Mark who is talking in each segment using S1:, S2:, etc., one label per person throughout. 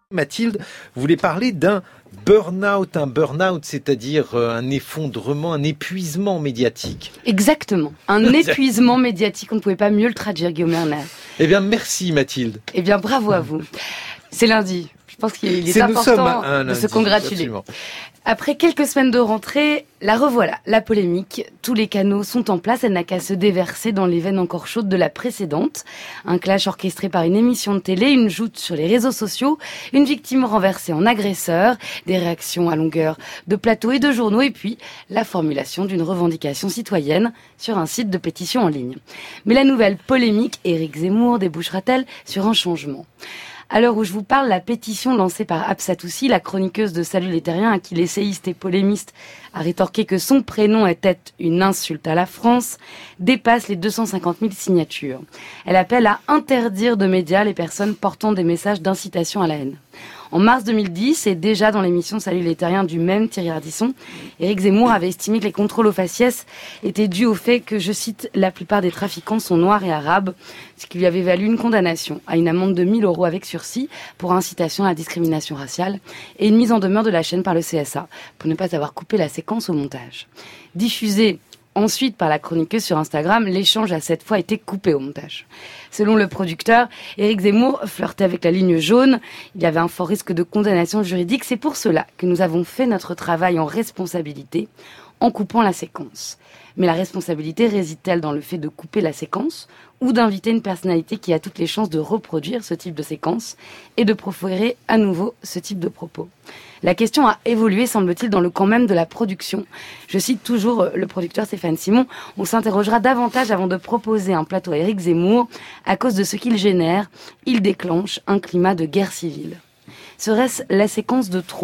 S1: Mathilde, vous voulez parler d'un burn-out, c'est-à-dire un effondrement, un épuisement médiatique.
S2: Exactement, un épuisement médiatique, on ne pouvait pas mieux le traduire, Guillaume Erner.
S1: Eh bien, merci Mathilde.
S2: Eh bien, bravo à vous. C'est lundi, je pense qu'il est important de se congratuler. Absolument. Après quelques semaines de rentrée, la revoilà, la polémique. Tous les canaux sont en place, elle n'a qu'à se déverser dans les veines encore chaudes de la précédente. Un clash orchestré par une émission de télé, une joute sur les réseaux sociaux, une victime renversée en agresseur, des réactions à longueur de plateaux et de journaux, et puis la formulation d'une revendication citoyenne sur un site de pétition en ligne. Mais la nouvelle polémique, Éric Zemmour, débouchera-t-elle sur un changement ? À l'heure où je vous parle, la pétition lancée par Absatoussi, la chroniqueuse de Salut les Terriens, à qui l'essayiste et polémiste a rétorqué que son prénom était une insulte à la France, dépasse les 250 000 signatures. Elle appelle à interdire de médias les personnes portant des messages d'incitation à la haine. En mars 2010, et déjà dans l'émission Salut les Terriens du même Thierry Ardisson, Éric Zemmour avait estimé que les contrôles aux faciès étaient dus au fait que, je cite, la plupart des trafiquants sont noirs et arabes, ce qui lui avait valu une condamnation à une amende de 1 000 € avec sursis pour incitation à la discrimination raciale et une mise en demeure de la chaîne par le CSA pour ne pas avoir coupé la séquence au montage. Diffusée ensuite par la chroniqueuse sur Instagram, l'échange a cette fois été coupé au montage. Selon le producteur, Éric Zemmour flirtait avec la ligne jaune. Il y avait un fort risque de condamnation juridique. C'est pour cela que nous avons fait notre travail en responsabilité, en coupant la séquence. Mais la responsabilité réside-t-elle dans le fait de couper la séquence ou d'inviter une personnalité qui a toutes les chances de reproduire ce type de séquence et de proférer à nouveau ce type de propos ? La question a évolué, semble-t-il, dans le camp même de la production. Je cite toujours le producteur Stéphane Simon. On s'interrogera davantage avant de proposer un plateau à Éric Zemmour. À cause de ce qu'il génère, il déclenche un climat de guerre civile. Serait-ce la séquence de trop ?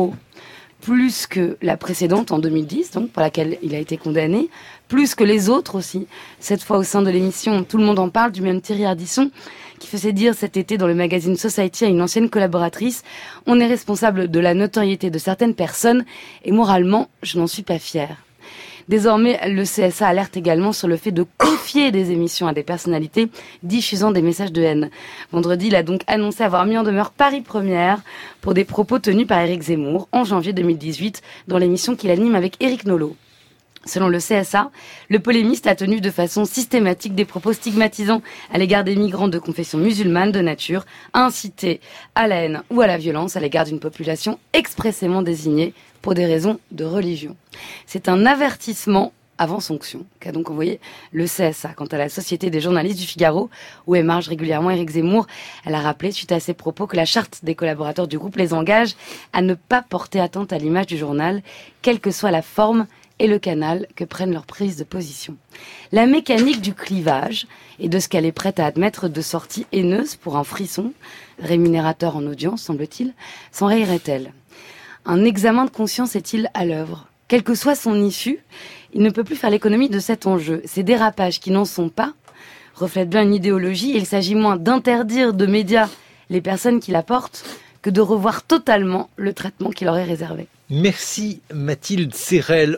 S2: Plus que la précédente en 2010, donc pour laquelle il a été condamné, plus que les autres aussi. Cette fois au sein de l'émission Tout le monde en parle, du même Thierry Ardisson, qui faisait dire cet été dans le magazine Society à une ancienne collaboratrice « On est responsable de la notoriété de certaines personnes et moralement, je n'en suis pas fière ». Désormais, le CSA alerte également sur le fait de confier des émissions à des personnalités diffusant des messages de haine. Vendredi, il a donc annoncé avoir mis en demeure Paris Première pour des propos tenus par Éric Zemmour en janvier 2018 dans l'émission qu'il anime avec Éric Nolot. Selon le CSA, le polémiste a tenu de façon systématique des propos stigmatisants à l'égard des migrants de confession musulmane de nature, incité à la haine ou à la violence à l'égard d'une population expressément désignée pour des raisons de religion. C'est un avertissement avant sanction qu'a donc envoyé le CSA. Quant à la Société des journalistes du Figaro, où émarge régulièrement Éric Zemmour, elle a rappelé, suite à ses propos, que la charte des collaborateurs du groupe les engage à ne pas porter atteinte à l'image du journal, quelle que soit la forme et le canal que prennent leurs prises de position. La mécanique du clivage et de ce qu'elle est prête à admettre de sorties haineuses pour un frisson, rémunérateur en audience, semble-t-il, s'enrayerait-elle ? Un examen de conscience est-il à l'œuvre ? Quelle que soit son issue, il ne peut plus faire l'économie de cet enjeu. Ces dérapages qui n'en sont pas reflètent bien une idéologie et il s'agit moins d'interdire de médias les personnes qui la portent que de revoir totalement le traitement qui leur est réservé.
S1: Merci Mathilde Serrel.